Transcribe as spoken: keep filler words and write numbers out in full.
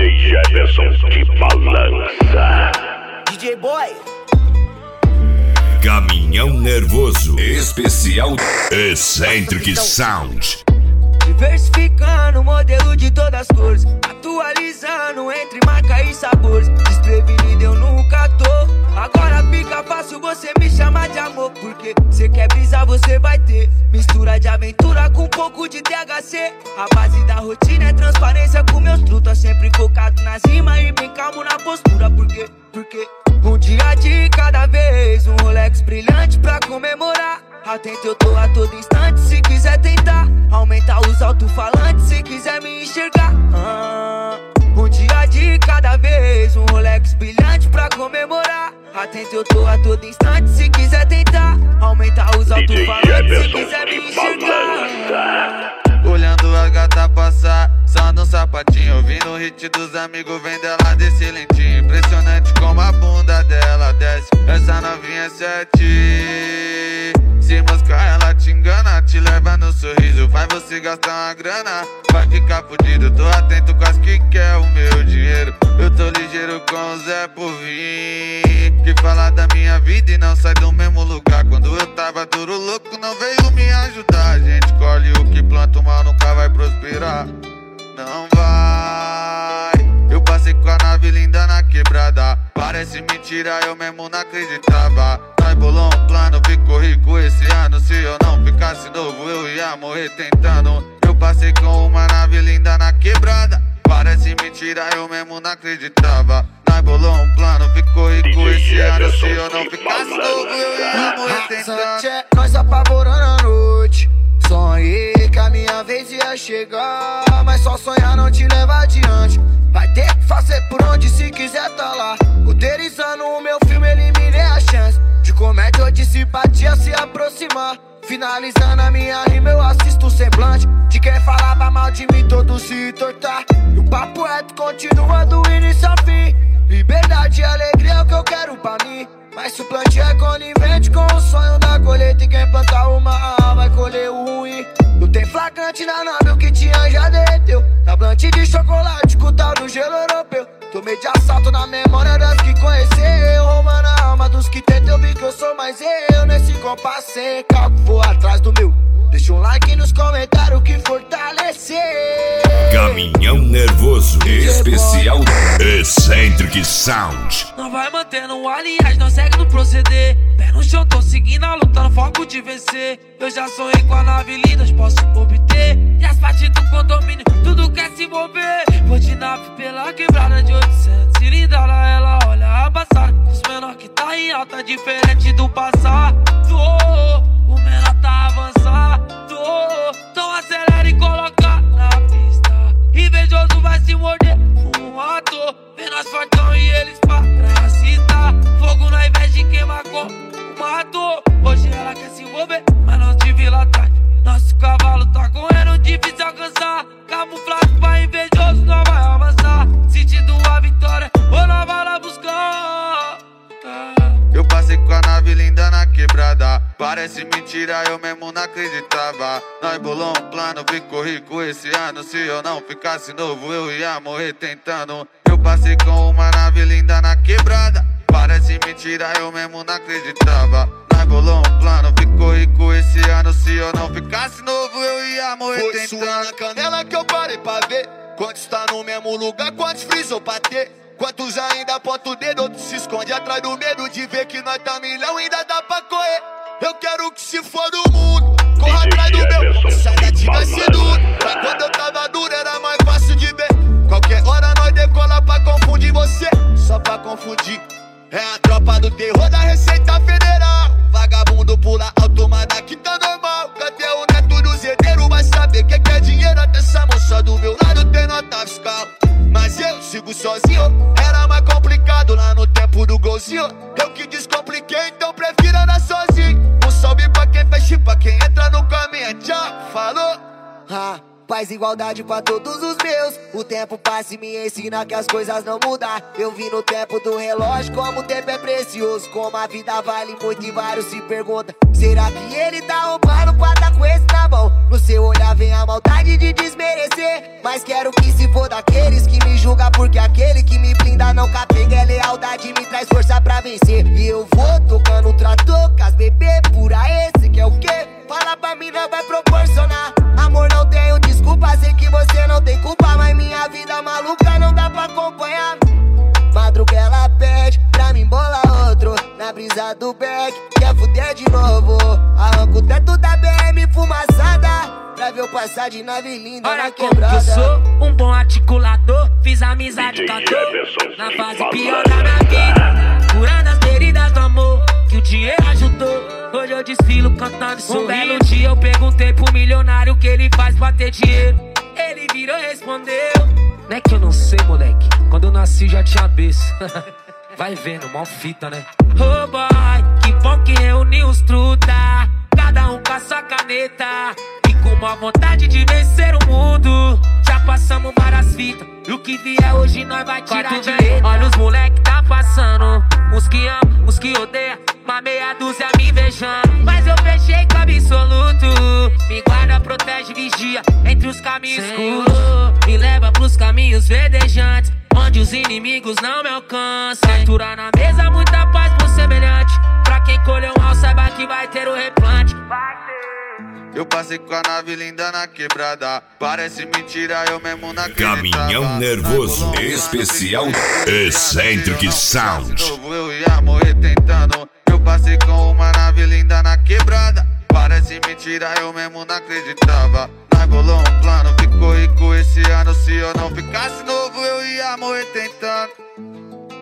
J Jefferson que balança. D J Boy. Caminhão Nervoso Especial Eccentric Sound. Diversificando o modelo de todas as cores, atualizando entre marca e sabores. Desprevenido eu nunca tô, agora fica fácil você me chamar de amor. Porque cê quer brisar, você vai ter mistura de aventura com um pouco de T H C. A base da rotina é transparência com meus trutas, sempre focado nas rimas e bem calmo na postura. Porque, porque um dia de cada vez, um Rolex brilhante pra comemorar. Atento eu tô a todo instante, se quiser tentar aumentar os alto-falantes, se quiser me enxergar. ah, Um dia de cada vez, um Rolex brilhante pra comemorar. Atento eu tô a todo instante, se quiser tentar aumentar os alto-falantes, se quiser me enxergar. Olhando a gata passar, só no sapatinho, ouvindo o hit dos amigos, vem dela desse lentinho. Impressionante como a bunda dela desce, essa novinha é sete. Se moscar ela te engana, te leva no sorriso, faz você gastar uma grana, vai ficar fudido. Tô atento com as que quer o meu dinheiro, eu tô ligeiro com o Zé por vir. Que fala da minha vida e não sai do mesmo lugar. Quando eu tava duro louco não veio me ajudar. A gente colhe o que planta, o mal nunca vai prosperar. Não vai. Eu passei com a nave linda na quebrada, parece mentira, eu mesmo não acreditava. Nós bolou um plano, ficou rico esse ano. Se eu não ficasse novo eu ia morrer tentando. Eu passei com uma nave linda na quebrada, parece mentira, eu mesmo não acreditava. Nós bolou um plano, ficou rico esse ano. Se eu não ficasse novo eu ia morrer tentando. Nós apavorando a noite, sonhei que a minha vez ia chegar, mas só sonhar não te leva adiante. Vai ter que fazer por onde se quiser tá lá. Roteirizando o meu filme, eliminei a chance de comédia ou de simpatia se aproximar. Finalizando a minha rima, eu assisto o semblante de quem falava mal de mim, todo se tortar. E o papo reto continua do início ao fim. Liberdade e alegria é o que eu quero pra mim, mas se o plantio é conivente com o sonho da colheita, e quem plantar o mal vai colher o ruim. Não tem flagrante na nave, o que tinha já derreteu. Na plante de chocolate com o tal do gelo europeu. Tomei de assalto na memória das que conheceu, roubando a alma dos que tentam. Eu vi que eu sou mais eu nesse compasso sem calco, vou atrás do meu. Deixa um like nos comentários que fortalecer. Caminhão Nervoso Especial Eccentric Sound. Não vai mantendo, aliás, não segue no proceder. Pé no chão, tô seguindo a luta no foco de vencer. Eu já sonhei com a nave linda, posso obter. E as partes do condomínio, tudo quer se mover. Vou de nave pela quebrada de oitocentos cilindrada, ela olha a passar. Os menor que tá em alta, diferente do passado. O menor tá avançado, então acelera e coloca na pista. Invejoso vai se morder um ator, vê nós fortão e eles parasitar. Fogo na inveja de quem marcou o matou. Hoje ela quer se envolver, mas não te vi lá atrás. Nosso cavalo tá correndo, difícil alcançar. Camuflado pra invejoso, não vai avançar. Sentindo a vitória, ou não vai lá buscar. Eu passei com a nave linda na quebrada, parece mentira, eu mesmo não acreditava. Nós bolou um plano, ficou rico esse ano. Se eu não ficasse novo eu ia morrer tentando. Eu passei com uma nave linda na quebrada, parece mentira, eu mesmo não acreditava. Nós bolou um plano, ficou rico esse ano. Se eu não ficasse novo eu ia morrer Foi tentando. Foi sua na canela que eu parei pra ver quantos tá no mesmo lugar, quantos frisou pra ter. Quantos ainda aponta o dedo, outros se esconde atrás do medo de ver que nós tá milhão, ainda dá pra correr. Eu quero que se for do mundo, corra atrás do meu, como sai daqui vai ser duro. Mas quando eu tava duro era mais fácil de ver. Qualquer hora nós decola pra confundir você, só pra confundir. É a tropa do terror da Receita Federal. Vagabundo pula alto, mas daqui tá normal. Cadê o neto do zedeiro? Vai saber que é dinheiro, até essa moça do meu lado tem nota fiscal. Mas eu sigo sozinho, era mais complicado lá no tempo do golzinho. Eu que descompliquei, então prefiro andar sozinho. Um salve pra quem fecha, pra quem entra no caminho. Tchau, falou. Ah, paz e igualdade pra todos os meus. O tempo passa e me ensina que as coisas não mudam. Eu vi no tempo do relógio como o tempo é precioso, como a vida vale muito e vários se perguntam: será que ele tá roubando pra tá com esse na mão? No seu olhar vem a maldade de desmerecer, mas quero que se for daqueles que me julga porque aquele que me blinda não capega. É lealdade, me traz força pra vencer. E eu vou tocando o trator com as bebê pura. Esse que é o quê? Fala pra mim, não vai proporcionar. Amor, não tenho desculpa, sei que você não tem culpa, mas minha vida maluca não dá pra acompanhar. Madruga ela pede pra mim bola outro na brisa do back, quer fuder de novo. Arranco o teto da B M fumaçada pra ver eu passar de nave linda. Olha na como quebrada. que eu sou um bom articulador. Fiz amizade com a dor na fase pior da minha vida, curando as feridas do amor que o dinheiro ajudou. Hoje eu desfilo cantando e sorrindo. Um belo dia eu perguntei pro milionário o que ele faz pra ter dinheiro. Ele virou e respondeu: não é que eu não sei, moleque, quando eu nasci já tinha berço. Vai vendo, mó fita, né? Oh boy, que bom que reuniu os truta, cada um com a sua caneta e com uma vontade de vencer o mundo. Já passamos várias fitas e o que vier hoje nós vai tirar direito. Olha os moleque tá passando, uns que amam, uns que odeiam, uma meia dúzia me invejando. Mas eu fechei com absoluto, me guarda, protege, vigia entre os caminhos escuros, me leva pros caminhos verdejantes, onde os inimigos não me alcançam. Captura na mesa, muita paz pro semelhante, pra quem colheu mal saiba que vai ter o replante. Eu passei com a nave linda na quebrada, parece mentira, eu mesmo na Caminhão Nervoso Especial Eccentric Sound. Eu ia morrer tentando. Eu passei com uma nave linda na quebrada, parece mentira, eu mesmo não acreditava. Nós bolou um plano, ficou rico esse ano. Se eu não ficasse novo, eu ia morrer tentando.